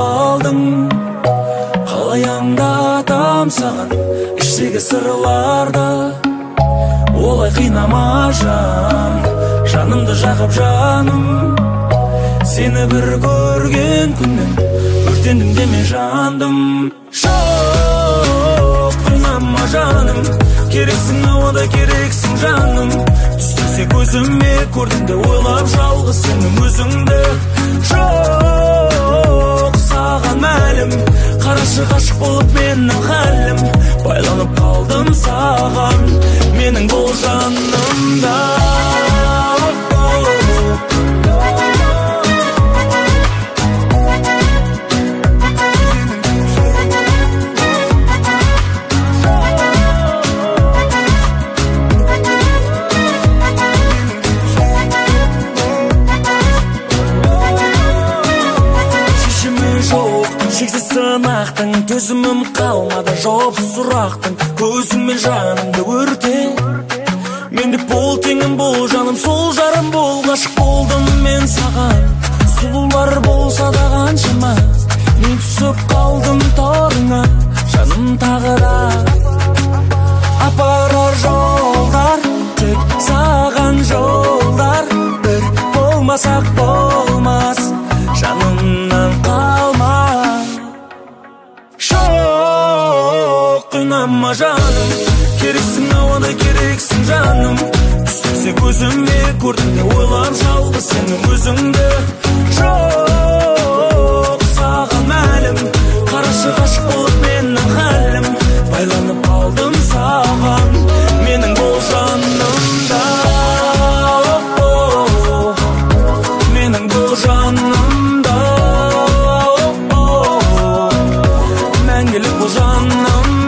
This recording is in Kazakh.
қалдым. Қалай аңдатам саған іштегі сырларды. Олай қинама жан, жанымды жағып жаным. Сені бір көрген күннен өртендім деме жандым. Жоқ, қинама жаным, керексің ауада керексің жаным. Түстесе көзіме көрдім де ойлап жалғыз сенің өзіңді. Жоқ, саған мәлім, қарашы ғашық болып менің халім. Байланып қалдым саған, менің бұл жанымда. Шексіз сынақтың төзімім қалмады, жауапсыз сұрақтың көзіңмен жанымды өрте. Менде бол теңім бол жаным, сол жарым бол. Ғашық болдым мен саған, сұлулар болса да қаншама. Мен түсіп қалдым торыңа, жаным тағы да. Апарар жолдар, тек саған жолдар. Бір болмасақ болмас, жанымнан қалма. Жоқ, қинама жаным, керексің ауада керексің жаным. Түстесе көзіме көрдім де ойлап жалғыз сенің өзіңді. Жоқ, саған мәлім, қарашы ғашық болып менің халім. Байланып қалдым саған, менің бұл жанымда. Менің бұл жанымда, мәңгілік бұл жаным.